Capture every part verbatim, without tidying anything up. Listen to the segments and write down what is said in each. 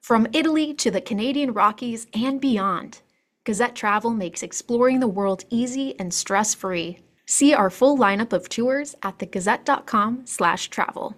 From Italy to the Canadian Rockies and beyond, Gazette Travel makes exploring the world easy and stress-free. See our full lineup of tours at thegazette.com slash travel.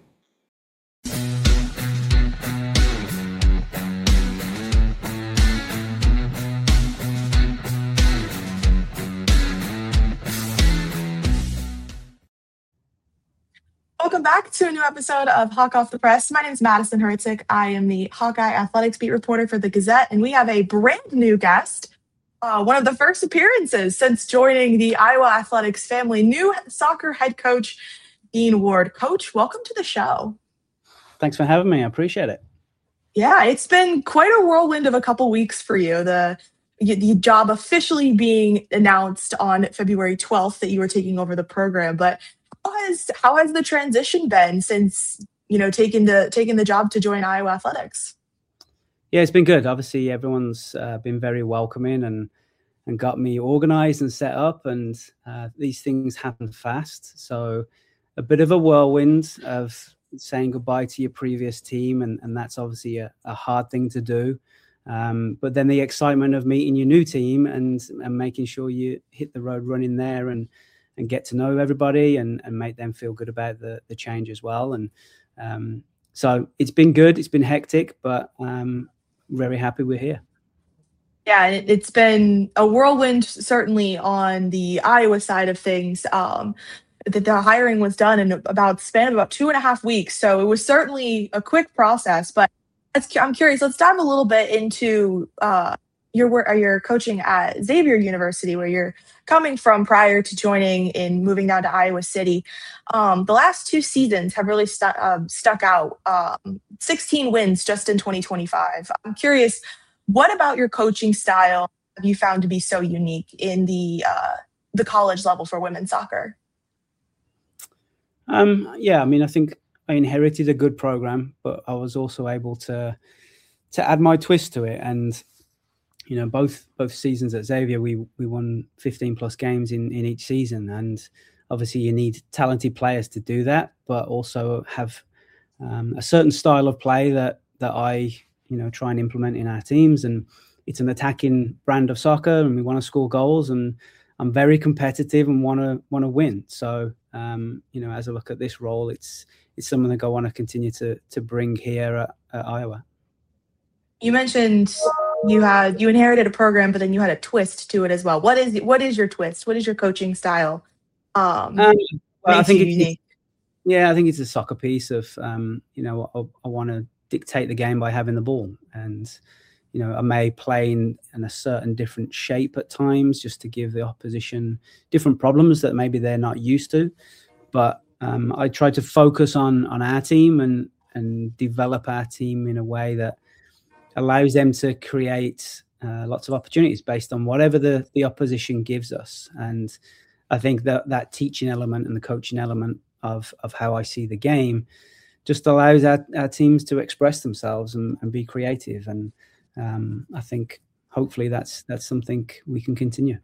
Welcome back to a new episode of Hawk Off the Press. My name is Madison Hurtick. I am the Hawkeye Athletics beat reporter for the Gazette, and we have a brand new guest, uh, one of the first appearances since joining the Iowa Athletics family, new soccer head coach, Dean Ward. Coach, welcome to the show. Thanks for having me. I appreciate it. Yeah, it's been quite a whirlwind of a couple weeks for you. The, the job officially being announced on February twelfth that you were taking over the program, but How has how has the transition been since you know taking the taking the job to join Iowa Athletics? Yeah, it's been good. Obviously, everyone's uh, been very welcoming and and got me organized and set up. And uh, these things happen fast, so a bit of a whirlwind of saying goodbye to your previous team, and and that's obviously a, a hard thing to do. Um, but then the excitement of meeting your new team and and making sure you hit the road running there and. and get to know everybody and, and make them feel good about the, the change as well. And um, so it's been good. It's been hectic, but um, very happy we're here. Yeah, it, it's been a whirlwind, certainly on the Iowa side of things. Um, that the hiring was done in about span of about two and a half weeks. So it was certainly a quick process, but I'm curious, let's dive a little bit into uh, your work, your coaching at Xavier University, where you're coming from prior to joining and moving down to Iowa City. Um, the last two seasons have really stu- uh, stuck out. Um, sixteen wins just in twenty twenty-five. I'm curious, what about your coaching style have you found to be so unique in the uh, the college level for women's soccer? Um, yeah, I mean, I think I inherited a good program, but I was also able to to add my twist to it. And you know, both both seasons at Xavier, we we won fifteen plus games in, in each season. And obviously you need talented players to do that, but also have um, a certain style of play that that I, you know, try and implement in our teams. And it's an attacking brand of soccer, and we want to score goals. And I'm very competitive and want to want to win. So, um, you know, as I look at this role, it's it's something that I want to continue to to bring here at, at Iowa. You mentioned you had you inherited a program, but then you had a twist to it as well. What is what is your twist? What is your coaching style? Um, um well, I think it's unique. Yeah, I think it's a soccer piece of um, you know, I, I want to dictate the game by having the ball, and you know, I may play in, in a certain different shape at times just to give the opposition different problems that maybe they're not used to. But um, I try to focus on on our team and and develop our team in a way that allows them to create uh, lots of opportunities based on whatever the, the opposition gives us. And I think that that teaching element and the coaching element of, of how I see the game just allows our, our teams to express themselves and, and be creative. And um, I think hopefully that's that's something we can continue.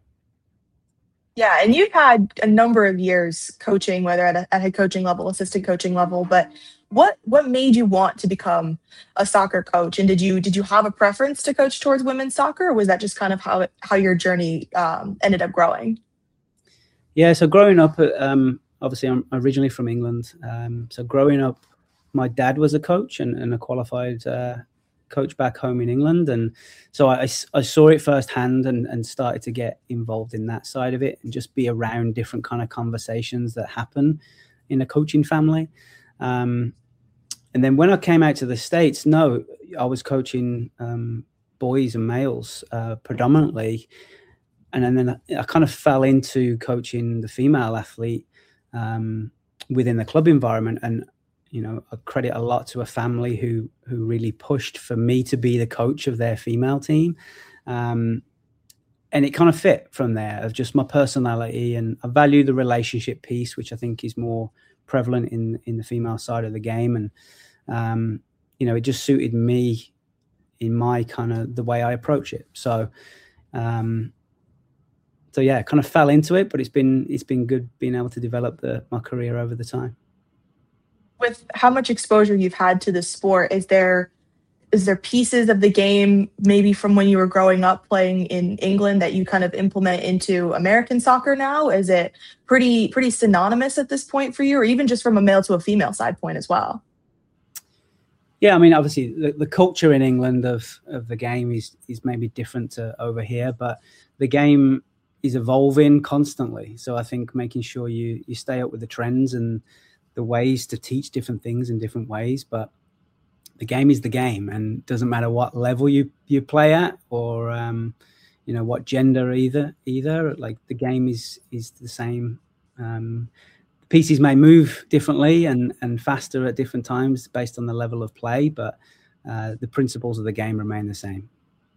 Yeah, and you've had a number of years coaching, whether at a at head coaching level, assistant coaching level, but What what made you want to become a soccer coach? And did you did you have a preference to coach towards women's soccer, or was that just kind of how it, how your journey um, ended up growing? Yeah, so growing up, um, obviously I'm originally from England. Um, so growing up, my dad was a coach and, and a qualified uh, coach back home in England. And so I, I saw it firsthand and, and started to get involved in that side of it and just be around different kind of conversations that happen in a coaching family. Um, and then when I came out to the States, no, I was coaching um, boys and males uh, predominantly. And then, then I, I kind of fell into coaching the female athlete um, within the club environment. And, you know, I credit a lot to a family who who really pushed for me to be the coach of their female team. Um, and it kind of fit from there of just my personality. And I value the relationship piece, which I think is more prevalent in in the female side of the game. And um you know, it just suited me in my kind of the way I approach it. So um so yeah, kind of fell into it, but it's been it's been good being able to develop the my career over the time. With how much exposure you've had to the sport, is there is there pieces of the game maybe from when you were growing up playing in England that you kind of implement into American soccer now? Is it pretty pretty synonymous at this point for you, or even just from a male to a female side point as well? Yeah, I mean, obviously the, the culture in England of of the game is is maybe different to over here, but the game is evolving constantly. So I think making sure you you stay up with the trends and the ways to teach different things in different ways, but the game is the game, and it doesn't matter what level you you play at, or um, you know, what gender either. Either like the game is is the same. Um, pieces may move differently and and faster at different times based on the level of play, but uh, the principles of the game remain the same.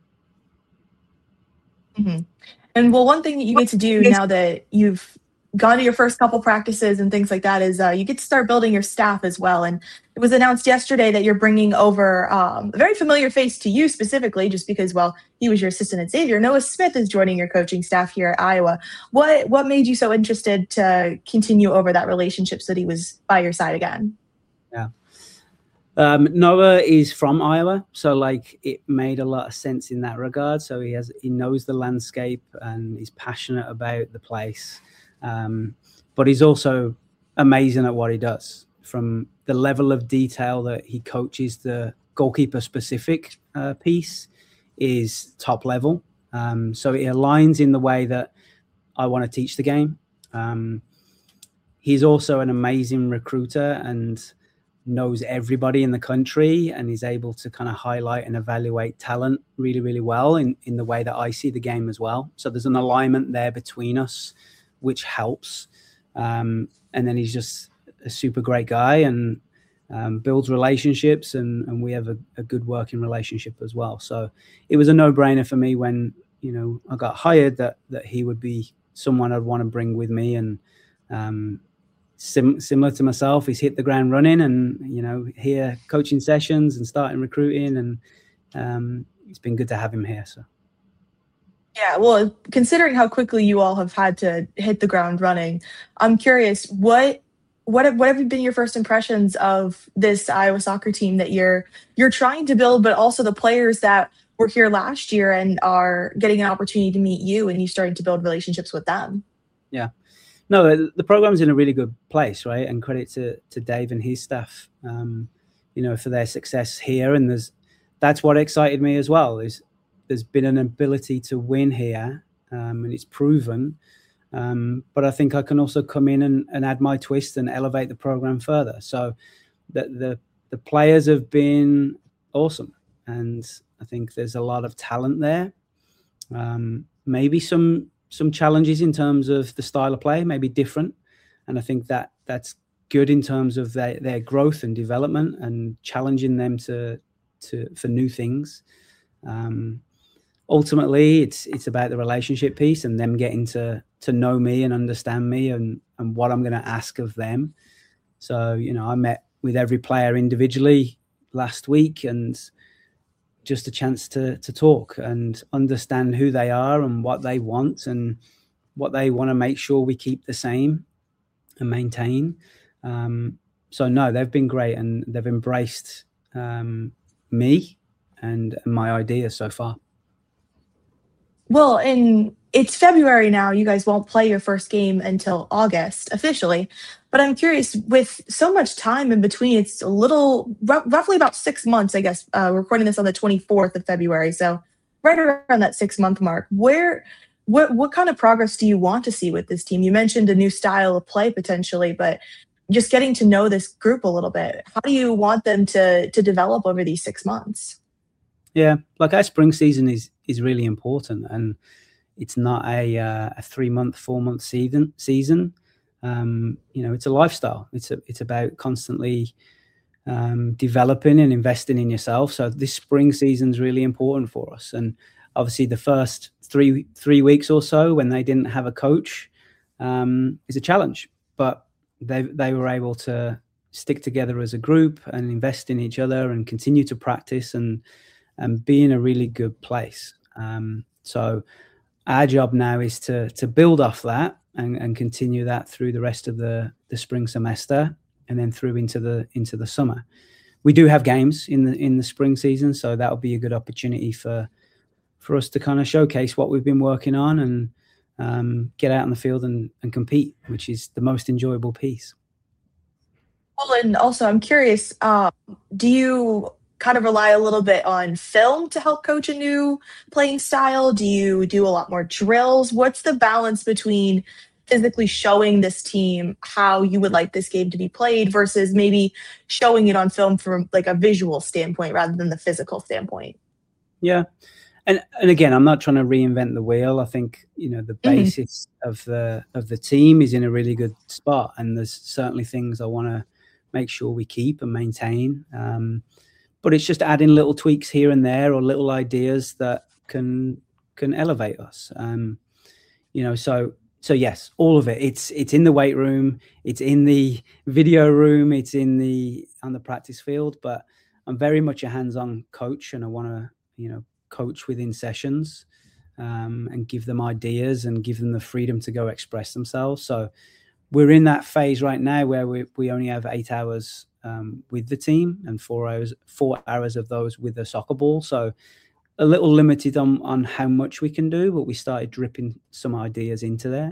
Mm-hmm. And well, one thing that you get to do now that you've gone to your first couple practices and things like that is uh, you get to start building your staff as well. And it was announced yesterday that you're bringing over um, a very familiar face to you specifically, just because, well, he was your assistant at Xavier. Noah Smith is joining your coaching staff here at Iowa. What what made you so interested to continue over that relationship so that he was by your side again? Yeah. Um, Noah is from Iowa, so like it made a lot of sense in that regard. So he has he knows the landscape and he's passionate about the place. Um, but he's also amazing at what he does. From the level of detail that he coaches, the goalkeeper specific uh, piece is top level. Um, so it aligns in the way that I want to teach the game. Um, he's also an amazing recruiter and knows everybody in the country, and is able to kind of highlight and evaluate talent really, really well in, in the way that I see the game as well. So there's an alignment there between us, which helps. Um, and then he's just a super great guy and um, builds relationships, and, and we have a, a good working relationship as well. So it was a no-brainer for me when, you know, I got hired that that he would be someone I'd want to bring with me. And um, sim- similar to myself, he's hit the ground running, and, you know, here coaching sessions and starting recruiting, and um, it's been good to have him here. So. Yeah, well, considering how quickly you all have had to hit the ground running, I'm curious, what what have, what have been your first impressions of this Iowa soccer team that you're you're trying to build, but also the players that were here last year and are getting an opportunity to meet you, and you starting to build relationships with them? Yeah, no, the, the program's in a really good place, right? And credit to to Dave and his staff, um, you know, for their success here. And there's that's what excited me as well. Is there's been an ability to win here, um, and it's proven. Um, but I think I can also come in and, and add my twist and elevate the program further. So the, the the players have been awesome, and I think there's a lot of talent there. Um, maybe some some challenges in terms of the style of play, maybe different, and I think that that's good in terms of their, their growth and development, and challenging them to to for new things. Um, Ultimately, it's it's about the relationship piece and them getting to to know me and understand me, and and what I'm going to ask of them. So, you know, I met with every player individually last week, and just a chance to to talk and understand who they are and what they want and what they want to make sure we keep the same and maintain. Um, so no, they've been great, and they've embraced um, me and, and my ideas so far. Well, and it's February now. You guys won't play your first game until August officially. But I'm curious, with so much time in between, it's a little, r- roughly about six months, I guess. Uh, we're recording this on the twenty-fourth of February. So right around that six month mark, where, what, what kind of progress do you want to see with this team? You mentioned a new style of play potentially, but just getting to know this group a little bit. How do you want them to, to develop over these six months? Yeah, like our spring season is is really important, and it's not a uh, a three month, four month season. Season, um, you know, it's a lifestyle. It's a, it's about constantly um, developing and investing in yourself. So this spring season is really important for us. And obviously, the first three three weeks or so when they didn't have a coach um, is a challenge, but they they were able to stick together as a group and invest in each other and continue to practice and. and be in a really good place. Um, so our job now is to to build off that and, and continue that through the rest of the, the spring semester, and then through into the into the summer. we do have games in the in the spring season, so that'll be a good opportunity for for us to kind of showcase what we've been working on and um, get out in the field and, and compete, which is the most enjoyable piece. Well, and also I'm curious, um, do you kind of rely a little bit on film to help coach a new playing style? Do you do a lot more drills? What's the balance between physically showing this team how you would like this game to be played versus maybe showing it on film from like a visual standpoint rather than the physical standpoint? Yeah. And and again, I'm not trying to reinvent the wheel. I think, you know, the basis mm-hmm. of the of the team is in a really good spot. And there's certainly things I want to make sure we keep and maintain. Um, but it's just adding little tweaks here and there or little ideas that can can elevate us. Um, you know, so so yes, all of it. It's it's in the weight room, it's in the video room, it's in the on the practice field. But I'm very much a hands-on coach, and I want to, you know, coach within sessions um, and give them ideas and give them the freedom to go express themselves. So we're in that phase right now where we we only have eight hours um, with the team and four hours four hours of those with the soccer ball. So a little limited on on how much we can do, but we started dripping some ideas into there.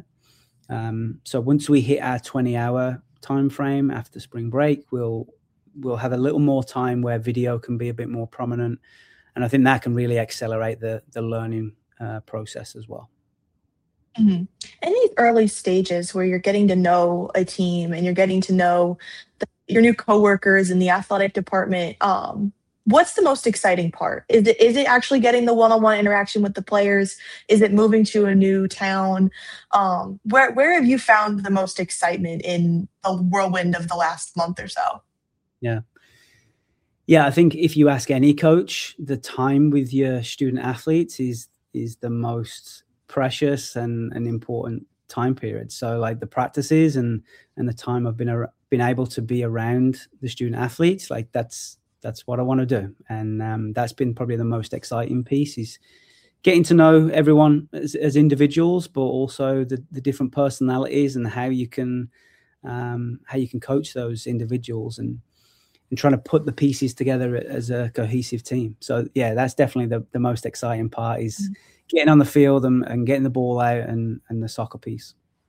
Um, so once we hit our twenty hour time frame after spring break, we'll we'll have a little more time where video can be a bit more prominent. And I think that can really accelerate the the learning uh, process as well. Mm-hmm. In these early stages where you're getting to know a team and you're getting to know the, your new coworkers in the athletic department, um, what's the most exciting part? Is it is it actually getting the one-on-one interaction with the players? Is it moving to a new town? Um, where where have you found the most excitement in the whirlwind of the last month or so? Yeah. Yeah, I think if you ask any coach, the time with your student athletes is is the most precious and, and important time period. So like the practices and and the time I've been ar- been able to be around the student athletes, like that's that's what I want to do. And um, that's been probably the most exciting piece, is getting to know everyone as, as individuals, but also the, the different personalities and how you can um, how you can coach those individuals and and trying to put the pieces together as a cohesive team. So yeah, that's definitely the, the most exciting part, is mm-hmm. getting on the field and, and getting the ball out and, and the soccer piece.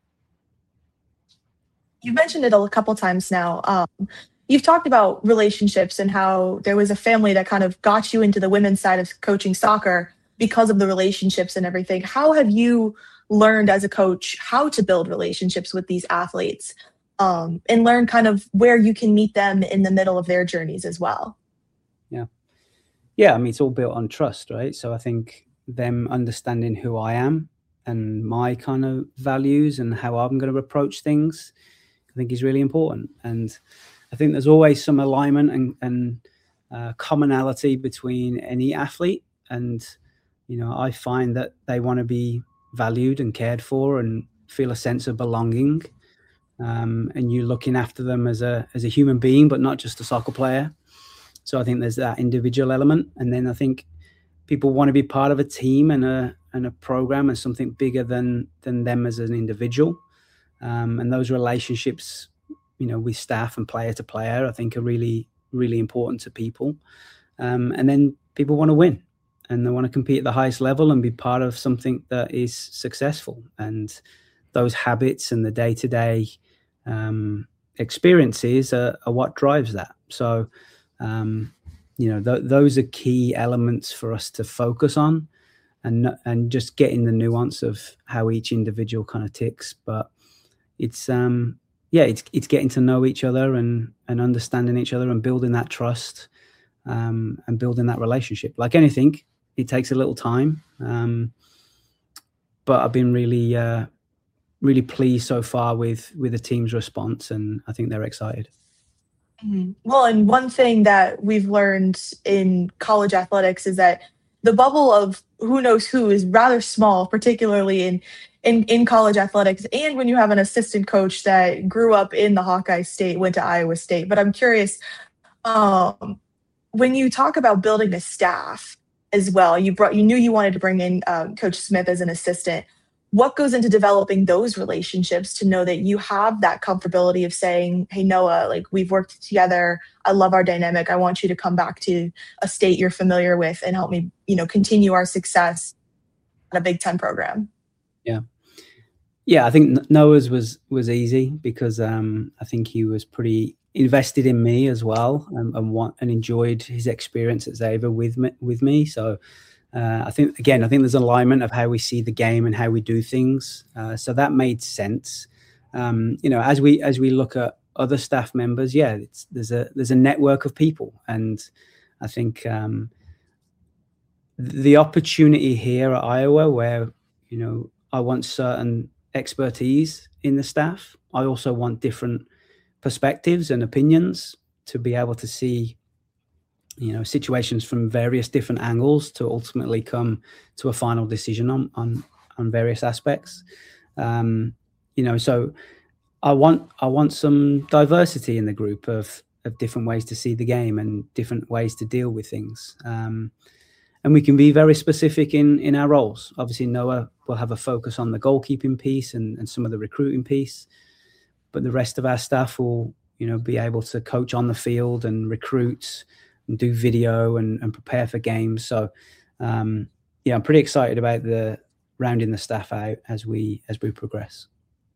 You've mentioned it a couple times now. Um, you've talked about relationships and how there was a family that kind of got you into the women's side of coaching soccer because of the relationships and everything. How have you learned as a coach how to build relationships with these athletes? Um, and learn kind of where you can meet them in the middle of their journeys as well. Yeah. Yeah. I mean, it's all built on trust, right? So I think them understanding who I am and my kind of values and how I'm going to approach things, I think is really important. And I think there's always some alignment and, and uh, commonality between any athlete. And, you know, I find that they want to be valued and cared for and feel a sense of belonging. Um, and you looking after them as a as a human being, but not just a soccer player. So I think there's that individual element, and then I think people want to be part of a team and a and a program and something bigger than than them as an individual. Um, and those relationships, you know, with staff and player to player, I think are really really important to people. Um, and then people want to win, and they want to compete at the highest level and be part of something that is successful. And those habits and the day to day Um, experiences are, are what drives that. So, um, you know, th- those are key elements for us to focus on, and and just getting the nuance of how each individual kind of ticks. But it's um, yeah, it's it's getting to know each other and and understanding each other and building that trust um, and building that relationship. Like anything, it takes a little time, um, but I've been really. Uh, really pleased so far with with the team's response, and I think they're excited. Mm-hmm. Well, and one thing that we've learned in college athletics is that the bubble of who knows who is rather small, particularly in in, in college athletics, and when you have an assistant coach that grew up in the Hawkeye State, went to Iowa State. But I'm curious, um, when you talk about building a staff as well, you brought you knew you wanted to bring in um, Coach Smith as an assistant. what goes into developing those relationships to know that you have that comfortability of saying, hey, Noah, like we've worked together. I love our dynamic. I want you to come back to a state you're familiar with and help me, you know, continue our success at a Big Ten program. Yeah. Yeah, I think Noah's was was easy because um, I think he was pretty invested in me as well, and, and want and enjoyed his experience at Xavier with me, with me. So uh, I think again, I think there's an alignment of how we see the game and how we do things. Uh, so that made sense. Um, you know, as we as we look at other staff members, yeah, it's, there's a there's a network of people, and I think um, the opportunity here at Iowa, where you know I want certain expertise in the staff, I also want different perspectives and opinions to be able to see, you know, situations from various different angles to ultimately come to a final decision on on, on various aspects. Um, you know, so I want I want some diversity in the group of of different ways to see the game and different ways to deal with things. Um, and we can be very specific in in our roles. Obviously, Noah will have a focus on the goalkeeping piece and, and some of the recruiting piece, but the rest of our staff will, you know, be able to coach on the field and recruit and do video and, and prepare for games. So, um, yeah, I'm pretty excited about the rounding the staff out as we as we progress.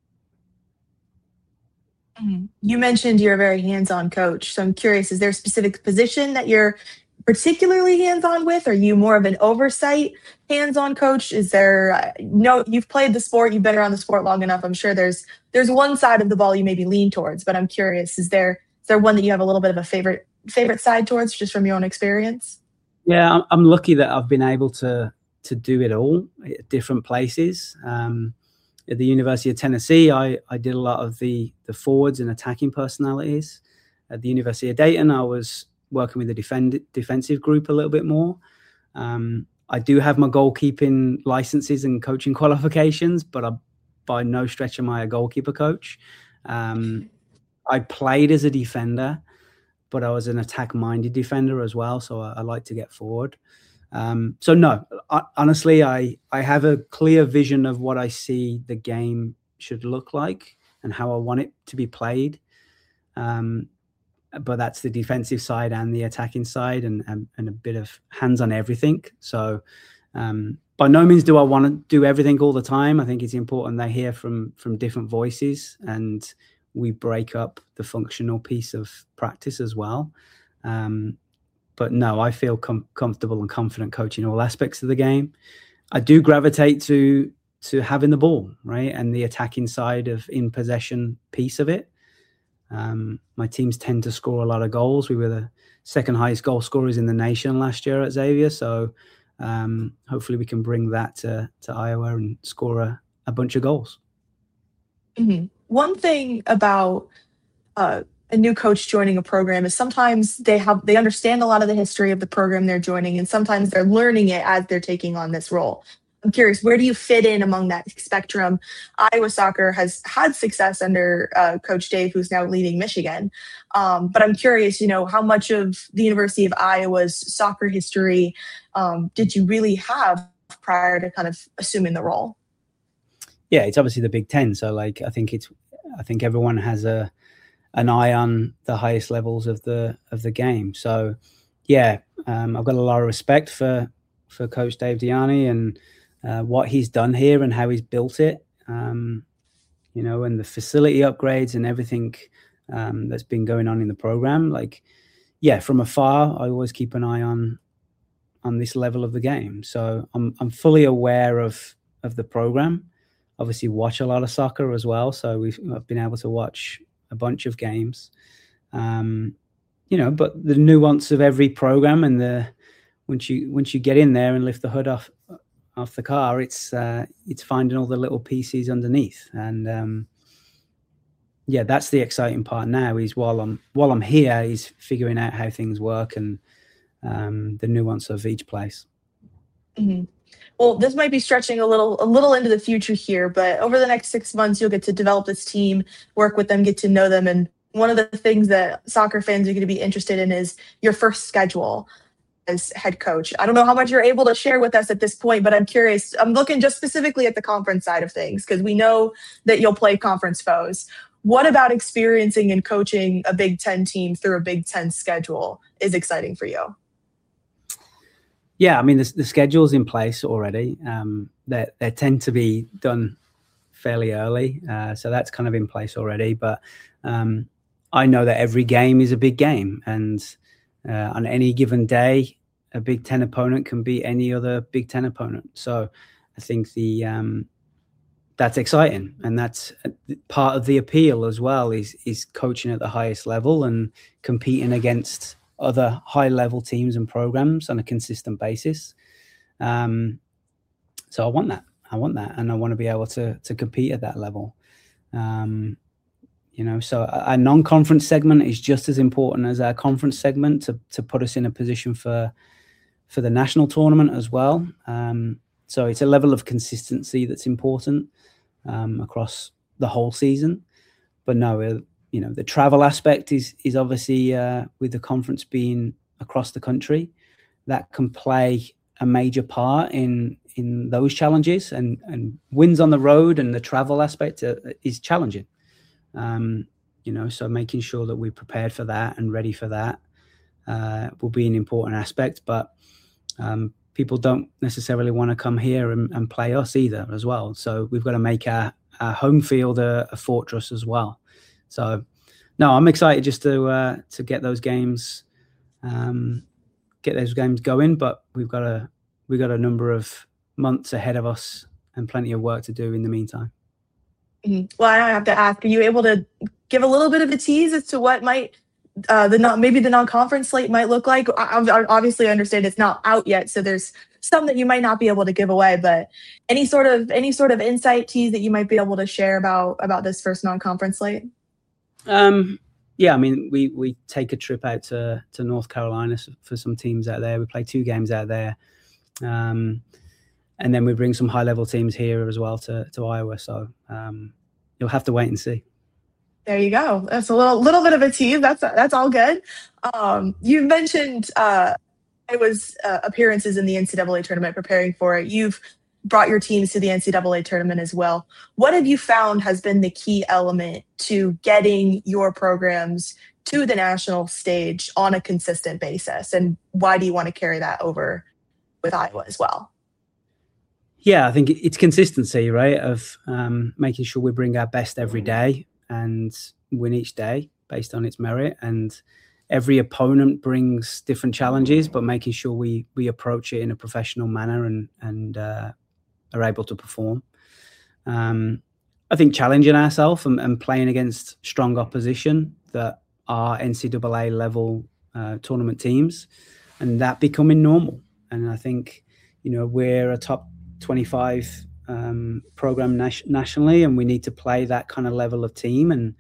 You mentioned you're a very hands-on coach, so I'm curious: is there a specific position that you're particularly hands-on with? Are you more of an oversight hands-on coach? Is there uh, no? You've played the sport, you've been around the sport long enough. I'm sure there's there's one side of the ball you maybe lean towards, but I'm curious: is there is there one that you have a little bit of a favorite favorite side towards, just from your own experience? Yeah, I'm, I'm lucky that I've been able to to do it all at different places. Um, at the University of Tennessee, I, I did a lot of the the forwards and attacking personalities. At the University of Dayton, I was working with the defend, defensive group a little bit more. Um, I do have my goalkeeping licenses and coaching qualifications, but I, by no stretch am I a goalkeeper coach. Um, I played as a defender, but I was an attack-minded defender as well, so I, I like to get forward. Um, so no, I, honestly, I, I have a clear vision of what I see the game should look like and how I want it to be played. Um, but that's the defensive side and the attacking side, and, and, and a bit of hands on everything. So um, by no means do I want to do everything all the time. I think it's important they hear from, from different voices, and we break up the functional piece of practice as well. Um, But no, I feel com- comfortable and confident coaching all aspects of the game. I do gravitate to to having the ball, right, and the attacking side of in possession piece of it. Um, my teams tend to score a lot of goals. We were the second highest goal scorers in the nation last year at Xavier, so um, hopefully we can bring that to, to Iowa and score a, a bunch of goals. Mm-hmm. One thing about uh, a new coach joining a program is sometimes they have they understand a lot of the history of the program they're joining, and sometimes they're learning it as they're taking on this role. I'm curious, where do you fit in among that spectrum? Iowa soccer has had success under uh, Coach Dave, who's now leading Michigan. Um, but I'm curious, you know, how much of the University of Iowa's soccer history um, did you really have prior to kind of assuming the role? Yeah, it's obviously the Big Ten, so like I think it's I think everyone has a an eye on the highest levels of the of the game. So yeah, um, I've got a lot of respect for for Coach Dave Diani and uh, what he's done here and how he's built it, um, you know, and the facility upgrades and everything um, that's been going on in the program. Like, yeah, from afar, I always keep an eye on on this level of the game. So I'm I'm fully aware of of the program. Obviously, watch a lot of soccer as well. So we've I've been able to watch a bunch of games, um, you know, but the nuance of every program and the once you once you get in there and lift the hood off off the car, it's uh, it's finding all the little pieces underneath, and um, yeah, that's the exciting part now. Is while I'm while I'm here, is figuring out how things work and um, the nuance of each place. Mm-hmm. Well, this might be stretching a little a little into the future here, but over the next six months, you'll get to develop this team, work with them, get to know them. And one of the things that soccer fans are going to be interested in is your first schedule. as head coach. I don't know how much you're able to share with us at this point, but I'm curious. I'm looking just specifically at the conference side of things because we know that you'll play conference foes. What about experiencing and coaching a Big Ten team through a Big Ten schedule is exciting for you? Yeah, I mean, the, the schedule's in place already. Um, they they tend to be done fairly early, uh, so that's kind of in place already. But um, I know that every game is a big game, and uh, on any given day, a Big Ten opponent can beat any other Big Ten opponent. So I think the um, that's exciting, and that's part of the appeal as well. Is is coaching at the highest level and competing against other high-level teams and programs on a consistent basis. Um, so I want that. I want that, and I want to be able to to compete at that level. Um, you know, so a, a non-conference segment is just as important as our conference segment to to put us in a position for for the national tournament as well. Um, so it's a level of consistency that's important um, across the whole season. But no, it, you know, the travel aspect is is obviously uh, with the conference being across the country, that can play a major part in in those challenges, and and wins on the road and the travel aspect uh, is challenging. Um, you know, so making sure that we're prepared for that and ready for that uh, will be an important aspect. But um, people don't necessarily want to come here and, and play us either as well. So we've got to make our, our home field a, a fortress as well. So, no, I'm excited just to uh, to get those games, um, get those games going. But we've got a we've got a number of months ahead of us and plenty of work to do in the meantime. Mm-hmm. Well, I have to ask: are you able to give a little bit of a tease as to what might uh, the non maybe the non-conference slate might look like? I, I obviously understand it's not out yet, so there's some that you might not be able to give away. But any sort of any sort of insight tease that you might be able to share about about this first non-conference slate? Um, yeah, I mean, we, we take a trip out to, to North Carolina for some teams out there. We play two games out there. Um, and then we bring some high level teams here as well to, to Iowa. So, um, you'll have to wait and see. There you go. That's a little, little bit of a tease. That's, that's all good. Um, you mentioned, uh, Iowa's uh, appearances in the N C double A tournament, preparing for it. You've brought your teams to the N C double A tournament as well. What have you found has been the key element to getting your programs to the national stage on a consistent basis? And why do you want to carry that over with Iowa as well? Yeah, I think it's consistency, right? Of um, making sure we bring our best every day and win each day based on its merit. And every opponent brings different challenges, but making sure we we approach it in a professional manner and, and uh, are able to perform. Um, I think challenging ourselves and, and playing against strong opposition that are N C double A level uh, tournament teams, and that becoming normal. And I think, you know, we're a top twenty-five um, program nas- nationally, and we need to play that kind of level of team, and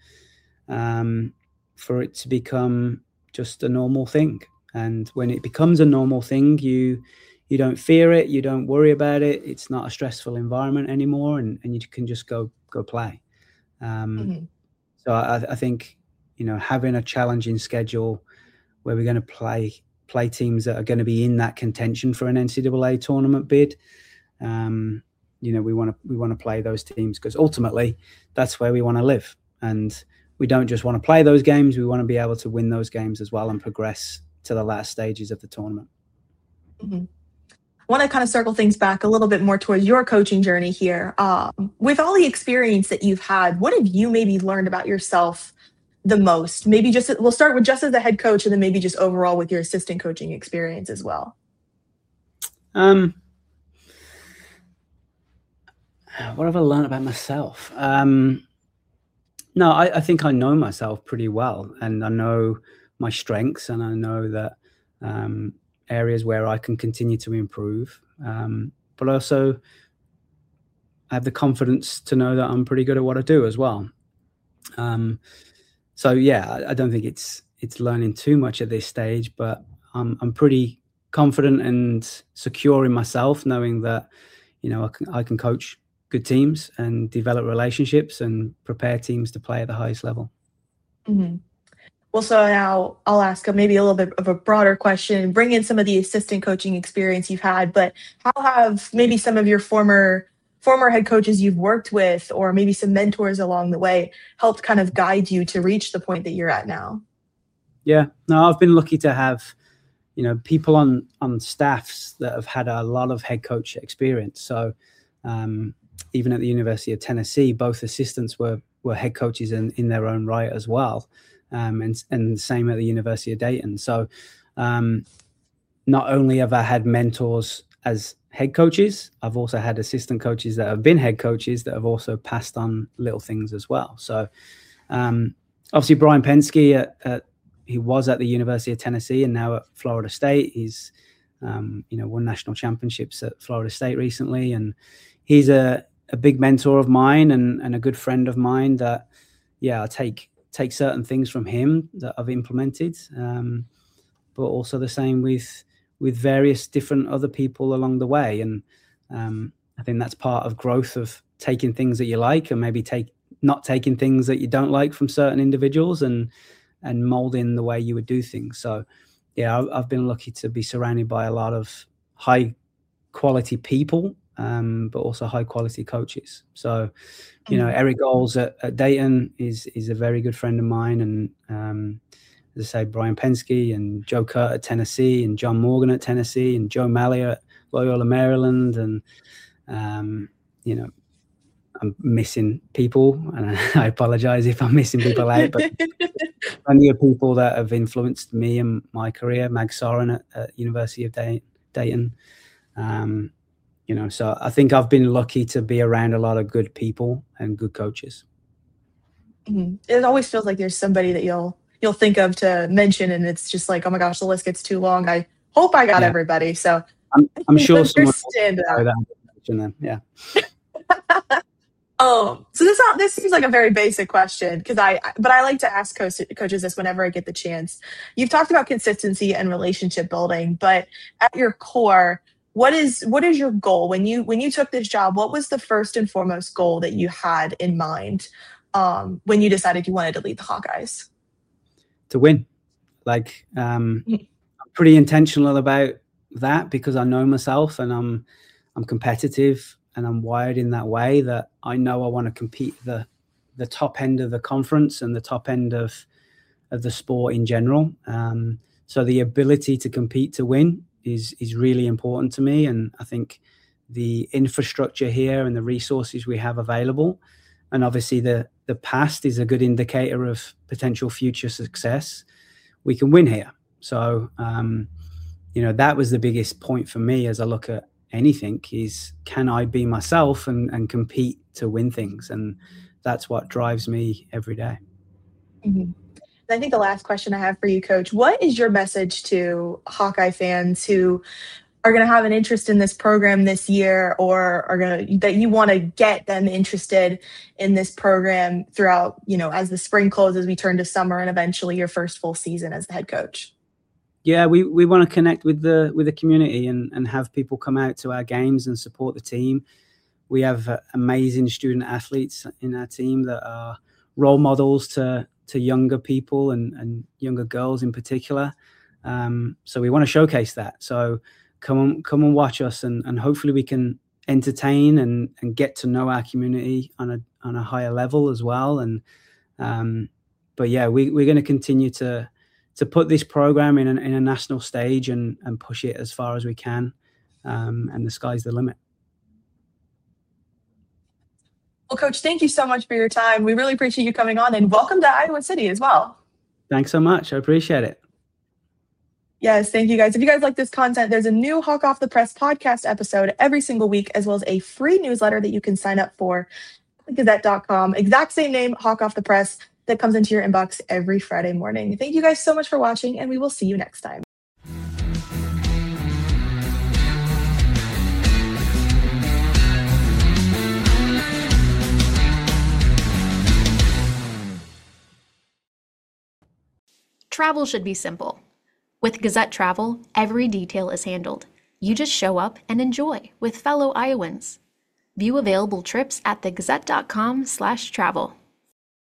um, for it to become just a normal thing. And when it becomes a normal thing, you You don't fear it. You don't worry about it. It's not a stressful environment anymore, and, and you can just go go play. Um, mm-hmm. So I, I think, you know, having a challenging schedule where we're going to play play teams that are going to be in that contention for an N C double A tournament bid, um, you know, we want to we want to play those teams because ultimately that's where we want to live. And we don't just want to play those games. We want to be able to win those games as well and progress to the last stages of the tournament. Mm-hmm. I want to kind of circle things back a little bit more towards your coaching journey here. Um, with all the experience that you've had, what have you maybe learned about yourself the most? Maybe just, we'll start with just as the head coach and then maybe just overall with your assistant coaching experience as well. Um, what have I learned about myself? Um, no, I, I think I know myself pretty well, and I know my strengths, and I know that, um, areas where I can continue to improve, um, but also I have the confidence to know that I'm pretty good at what I do as well. Um, so yeah, I, I don't think it's it's learning too much at this stage, but I'm I'm pretty confident and secure in myself, knowing that, you know, I can I can coach good teams and develop relationships and prepare teams to play at the highest level. Mm-hmm. Well, so now I'll ask a, maybe a little bit of a broader question, bring in some of the assistant coaching experience you've had, but how have maybe some of your former former head coaches you've worked with, or maybe some mentors along the way, helped kind of guide you to reach the point that you're at now? Yeah, no, I've been lucky to have, you know, people on on staffs that have had a lot of head coach experience. So um, even at the University of Tennessee, both assistants were were head coaches in, in their own right as well. Um, and, and the same at the University of Dayton. So um, not only have I had mentors as head coaches, I've also had assistant coaches that have been head coaches that have also passed on little things as well. So um, obviously Brian Pensky, at, at, he was at the University of Tennessee and now at Florida State. He's um, you know, won national championships at Florida State recently. And he's a, a big mentor of mine and, and a good friend of mine that, yeah, I take take certain things from him that I've implemented, um, but also the same with with various different other people along the way. And um, I think that's part of growth, of taking things that you like and maybe take not taking things that you don't like from certain individuals and and molding the way you would do things. So yeah, I've, I've been lucky to be surrounded by a lot of high quality people, um, but also high quality coaches. So you know, Eric Goals at, at Dayton is is a very good friend of mine. And um, as I say, Brian Pensky and Joe Kurt at Tennessee and John Morgan at Tennessee and Joe Malley at Loyola, Maryland. And, um, you know, I'm missing people, and I apologize if I'm missing people out, but plenty of people that have influenced me and my career. Mag Soren at, at University of Day- Dayton. Um, You know, so I think I've been lucky to be around a lot of good people and good coaches. Mm-hmm. It always feels like there's somebody that you'll you'll think of to mention, and it's just like, oh my gosh, the list gets too long. I hope I got yeah. everybody. So I'm, I'm sure someone understand that. that mention them. Yeah. Um, so this this seems like a very basic question, because I but I like to ask coach, coaches this whenever I get the chance. You've talked about consistency and relationship building, but at your core, what is what is your goal when you when you took this job? What was the first and foremost goal that you had in mind um, when you decided you wanted to lead the Hawkeyes? To win. Like um, I'm pretty intentional about that, because I know myself and I'm I'm competitive. And I'm wired in that way that I know I want to compete at the the top end of the conference and the top end of of the sport in general. Um, so the ability to compete to win is is really important to me. And I think the infrastructure here and the resources we have available, and obviously the the past is a good indicator of potential future success. We can win here. So um, you know, that was the biggest point for me as I look at anything, is can I be myself and, and compete to win things? And that's what drives me every day. Mm-hmm. I think the last question I have for you, Coach, what is your message to Hawkeye fans who are going to have an interest in this program this year, or are going to, that you want to get them interested in this program throughout, you know, as the spring closes, we turn to summer and eventually your first full season as the head coach? Yeah, we, we want to connect with the with the community and, and have people come out to our games and support the team. We have uh, amazing student athletes in our team that are role models to to younger people and, and younger girls in particular. Um, so we want to showcase that. So come on, come and watch us, and, and hopefully we can entertain and, and get to know our community on a on a higher level as well. And um, but yeah, we, we're going to continue to to put this program in, an, in a national stage and, and push it as far as we can. Um, and the sky's the limit. Well, Coach, thank you so much for your time. We really appreciate you coming on, and welcome to Iowa City as well. Thanks so much. I appreciate it. Yes, thank you guys. If you guys like this content, there's a new Hawk Off the Press podcast episode every single week, as well as a free newsletter that you can sign up for at gazette dot com. Exact same name, Hawk Off the Press, that comes into your inbox every Friday morning. Thank you guys so much for watching, and we will see you next time. Travel should be simple. With Gazette Travel, every detail is handled. You just show up and enjoy with fellow Iowans. View available trips at the gazette dot com slash travel.